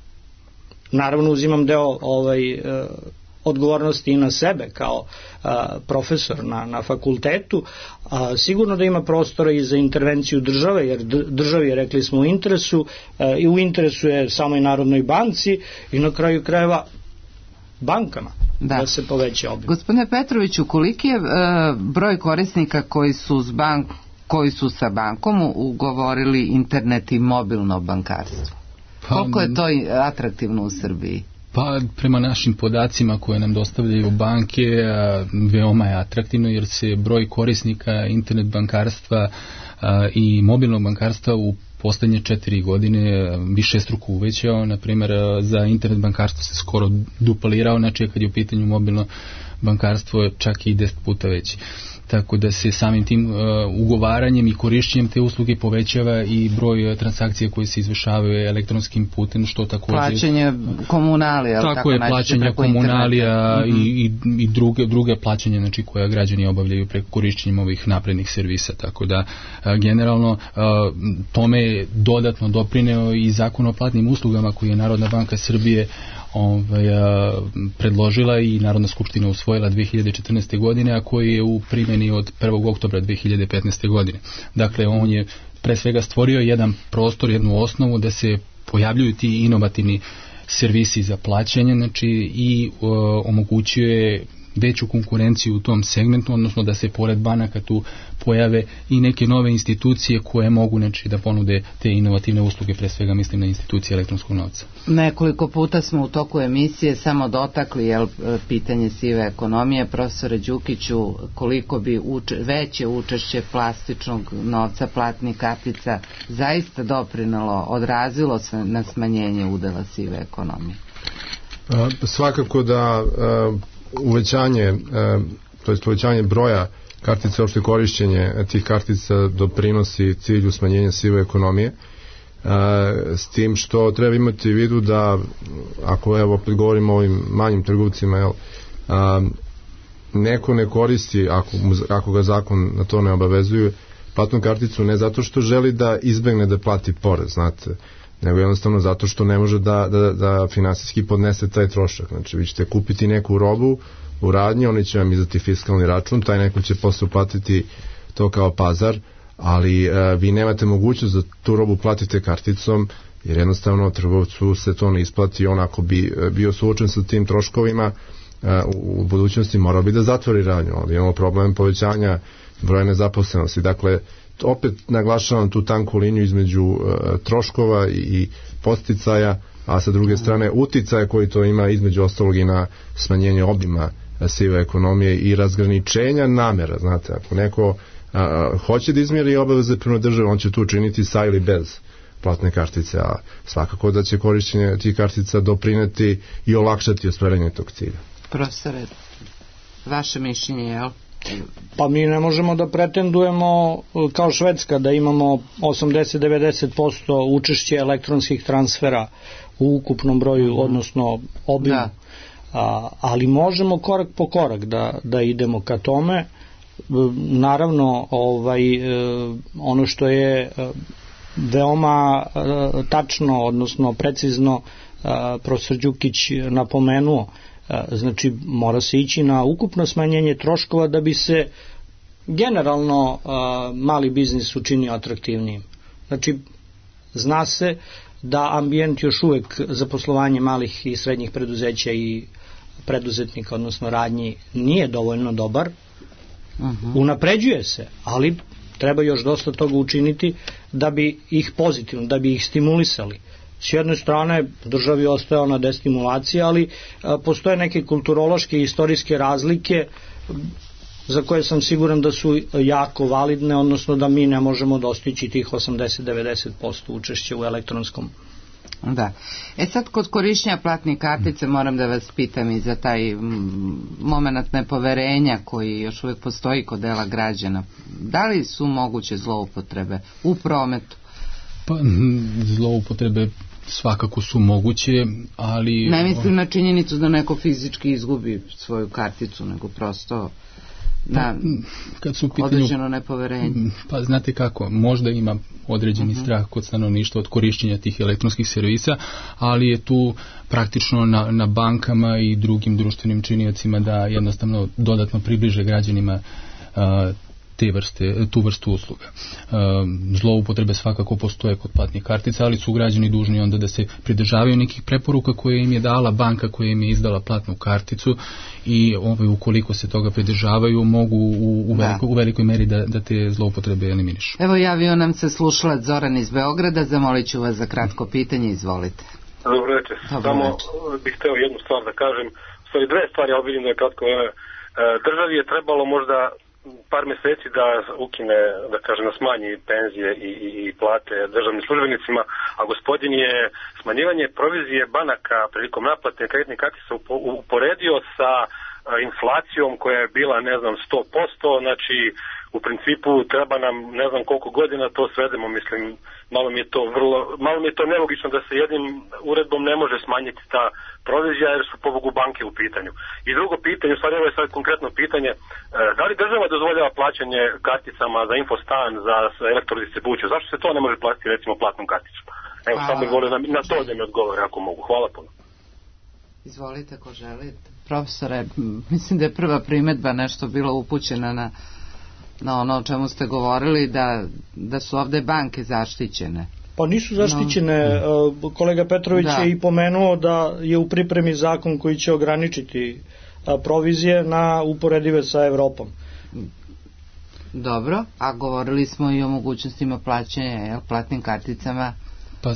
naravno uzimam deo ovaj, e, odgovornosti i na sebe kao a, profesor na, na fakultetu, a, sigurno da ima prostora i za intervenciju države, jer državi je, rekli smo, u interesu, a, i u interesu je samoj Narodnoj banci i na kraju krajeva bankama. Da. da se poveća obim. Gospodine Petroviću, koliki je e, broj korisnika koji su, s bank, koji su sa bankom ugovorili internet i mobilno bankarstvo? Pa, koliko je to atraktivno u Srbiji? Pa prema našim podacima koje nam dostavljaju banke, a, veoma je atraktivno jer se broj korisnika internet bankarstva a, i mobilnog bankarstva u poslednje četiri godine više struku uvećao. Na primjer, za internet bankarstvo se skoro duplirao, znači kad je u pitanju mobilno bankarstvo čak i deset puta veći. Tako da se samim tim uh, ugovaranjem i korišćenjem te usluge povećava i broj transakcija koje se izvršavaju elektronskim putem, što takođe... Plaćanje komunalija. Tako, tako je, plaćanje komunalija i, i, i druge, druge plaćanje, znači, koja građani obavljaju preko korišćenjem ovih naprednih servisa. Tako da, uh, generalno, uh, tome je dodatno doprineo i Zakon o platnim uslugama koji je Narodna banka Srbije Ovaj, a, predložila i Narodna skupština usvojila dve hiljade četrnaeste. godine, a koji je u primjeni od prvog oktobra dve hiljade petnaeste. godine. Dakle, on je pre svega stvorio jedan prostor, jednu osnovu da se pojavljuju ti inovativni servisi za plaćanje, znači, i o, omogućuje veću konkurenciju u tom segmentu, odnosno da se pored banaka tu pojave i neke nove institucije koje mogu, znači, da ponude te inovativne usluge, pre svega mislim na institucije elektronskog novca. Nekoliko puta smo u toku emisije samo dotakli jel, pitanje sive ekonomije. Profesore Đukiću, koliko bi uče, veće učešće plastičnog novca, platnih kartica zaista doprinalo, odrazilo se na smanjenje udela sive ekonomije? A, svakako da a, uvećanje, to je povećanje broja kartica, opšte korišćenje tih kartica doprinosi cilju smanjenja sive ekonomije, s tim što treba imati u vidu da, ako evo opet govorimo o ovim manjim trgovcima, jel, neko ne koristi, ako, ako ga zakon na to ne obavezuju, platnu karticu ne zato što želi da izbegne da plati porez, znate, nego jednostavno zato što ne može da, da, da finansijski podnese taj trošak. Znači, vi ćete kupiti neku robu u radnji, oni će vam izdati fiskalni račun, taj neko će posle platiti to kao pazar, ali e, vi nemate mogućnost da tu robu platite karticom, jer jednostavno trgovcu se to ne isplati. On ako bi bio suočen sa tim troškovima e, u, u budućnosti morao bi da zatvori radnju, ali imamo problem povećanja broja nezaposlenosti. Dakle, opet naglašavam tu tanku liniju između uh, troškova i, i posticaja, a sa druge strane uticaja koji to ima između ostalog i na smanjenje obima sive ekonomije i razgraničenja namera. Znate, ako neko uh, hoće da izmjeri obaveze prema državi, on će tu učiniti sa ili bez platne kartice, a svakako da će korišćenje tih kartica doprineti i olakšati ostvarenje tog cilja. Profesore, vaše mišljenje, jel? Pa mi ne možemo da pretendujemo kao Švedska da imamo osamdeset do devedeset posto učešće elektronskih transfera u ukupnom broju, odnosno obimu, da. A, ali možemo korak po korak da, da idemo ka tome. Naravno, ovaj, ono što je veoma tačno, odnosno precizno profesor Đukić napomenuo, znači mora se ići na ukupno smanjenje troškova da bi se generalno a, mali biznis učinio atraktivnijim. Znači Zna se da ambijent još uvek za poslovanje malih i srednjih preduzeća i preduzetnika, odnosno radnji, nije dovoljno dobar. Uh-huh. Unapređuje se, ali treba još dosta toga učiniti da bi ih pozitivno, da bi ih stimulisali. S jedne strane, državi ostaje ona destimulacija, ali a, postoje neke kulturološke i istorijske razlike za koje sam siguran da su jako validne, odnosno da mi ne možemo dostići tih osamdeset do devedeset posto učešća u elektronskom. Da. E sad, kod korišćenja platnih kartice moram da vas pitam i za taj moment nepoverenja koji još uvijek postoji kod dela građana. Da li su moguće zloupotrebe u prometu? Pa, zloupotrebe svakako su moguće, ali... Ne mislim na činjenicu da neko fizički izgubi svoju karticu, nego prosto na kad su pitanju, određeno nepoverenje. Pa znate kako, možda ima određeni uh-huh. strah kod stanovništva od korišćenja tih elektronskih servisa, ali je tu praktično na, na bankama i drugim društvenim činiocima da jednostavno dodatno približe građanima uh, te vrste, tu vrstu usluga. Zloupotrebe svakako postoje kod platnih kartica, ali su građani dužni onda da se pridržavaju nekih preporuka koje im je dala banka koja im je izdala platnu karticu i ovaj, ukoliko se toga pridržavaju mogu u, u, veliko, u velikoj meri da, da te zloupotrebe eliminišu. Evo javio nam se slušalac Zoran iz Beograda, zamolit ću vas za kratko pitanje, izvolite. Dobro večer, samo bih hteo jednu stvar da kažem, stvari dve stvari, ali vidim da je kratko. Državi je trebalo možda par meseci da ukine, da kažem, da smanji penzije i, i, i plate državnim službenicima, a gospodin je smanjivanje provizije banaka prilikom naplate kreditnih kartica uporedio sa inflacijom koja je bila, ne znam, sto posto, znači u principu treba nam ne znam koliko godina to svedemo, mislim, malo mi je to vrlo, malo mi je to nelogično da se jednim uredbom ne može smanjiti ta provizija jer su pobogu banke u pitanju. I drugo pitanje, u stvari ovo je sad konkretno pitanje, da li država dozvoljava plaćanje karticama za infostan, za elektrodistribuciju, zašto se to ne može platiti recimo platnom karticom? Evo, samo bih volio na, na to da mi odgovore ako mogu. Hvala puno. Izvolite ako želite. Profesore, mislim da je prva primedba nešto bila upućena na na ono o čemu ste govorili, da, da su ovde banke zaštićene. Pa nisu zaštićene. No. Kolega Petrović da. je i pomenuo da je u pripremi zakon koji će ograničiti provizije na uporedive sa Evropom. Dobro, a govorili smo i o mogućnostima plaćanja platnim karticama. Pa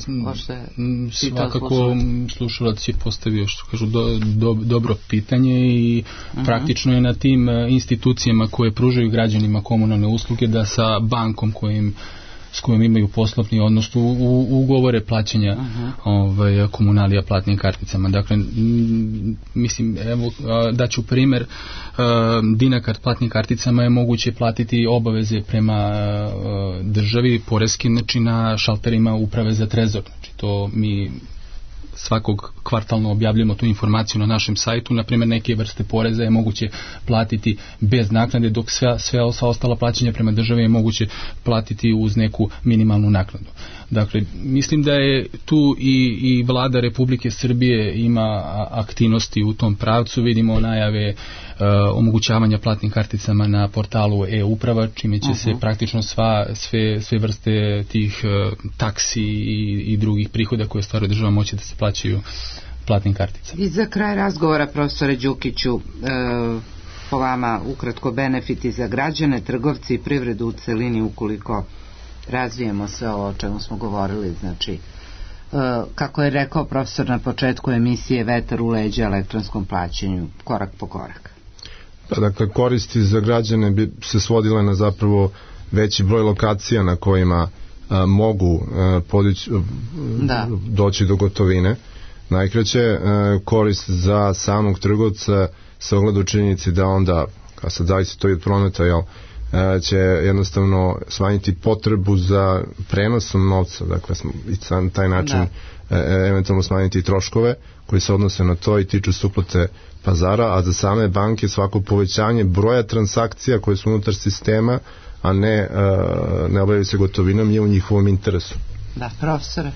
svakako slušalac je postavio, što kažu, do, do, dobro pitanje i uh-huh. praktično je na tim institucijama koje pružaju građanima komunalne usluge da sa bankom kojim, s kojim imaju poslovni odnos u, u ugovore plaćanja uh-huh. ovaj, komunalija platnim karticama. Dakle, m, mislim, evo, daću primjer, Dinakart platnim karticama je moguće platiti obaveze prema državi, poreske, znači na šalterima uprave za trezor. Znači to mi svakog kvartalno objavljujemo tu informaciju na našem sajtu, na primjer neke vrste poreza je moguće platiti bez naknade, dok sve, sve ostala plaćanja prema državi je moguće platiti uz neku minimalnu naknadu. Dakle, mislim da je tu i, i vlada Republike Srbije ima aktivnosti u tom pravcu, vidimo najave e, omogućavanja platnim karticama na portalu e-uprava, čime će uh-huh. se praktično sva, sve, sve vrste tih e, taksi i, i drugih prihoda koje stvaraju država moći da se plaćaju platnim karticama. I za kraj razgovora, profesore Đukiću, e, po vama ukratko benefiti za građane, trgovci i privredu u celini ukoliko razvijemo sve ovo o čemu smo govorili, znači e, kako je rekao profesor na početku emisije, vetar u leđa elektronskom plaćanju, korak po korak. Pa, dakle, koristi za građane bi se svodile na zapravo veći broj lokacija na kojima a, mogu a, podići, da. doći do gotovine. Najkraće a, korist za samog trgovca se ogleda u činjenici da onda, kao sad zavisi to i od prometa, jel, će jednostavno smanjiti potrebu za prenosom novca, dakle i na taj način da. e, eventualno smanjiti troškove koji se odnose na to i tiču se uplate pazara, a za same banke svako povećanje broja transakcija koje su unutar sistema, a ne, e, ne obavljaju se gotovinom, je u njihovom interesu. Da, profesore?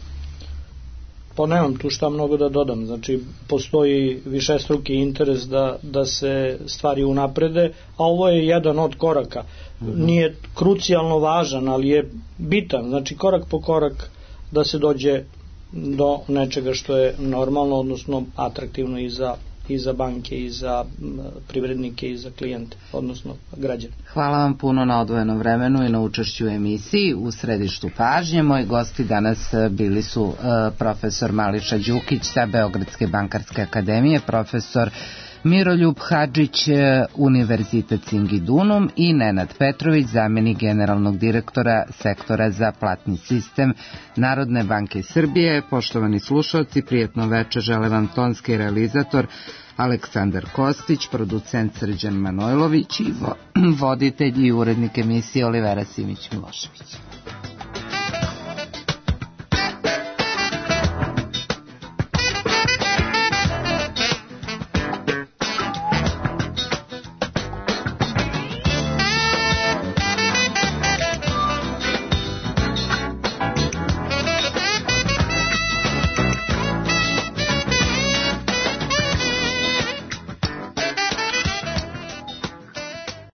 Pa nemam tu šta mnogo da dodam, znači postoji višestruki interes da, da se stvari unaprede, a ovo je jedan od koraka. Mm-hmm. Nije krucijalno važan, ali je bitan, znači korak po korak da se dođe do nečega što je normalno, odnosno atraktivno i za i za banke, i za privrednike, i za klijente, odnosno građane. Hvala vam puno na odvojenom vremenu i na učešću u emisiji U središtu pažnje. Moji gosti danas bili su uh, profesor Mališa Đukić sa Beogradske bankarske akademije, profesor Miroljub Hadžić, Univerzitet Singidunum, i Nenad Petrović, zamenik generalnog direktora sektora za platni sistem Narodne banke Srbije. Poštovani slušalci, prijetno večer žele vam tonski realizator Aleksandar Kostić, producent Srđan Manojlović i vo- voditelj i urednik emisije Olivera Simić Milošević.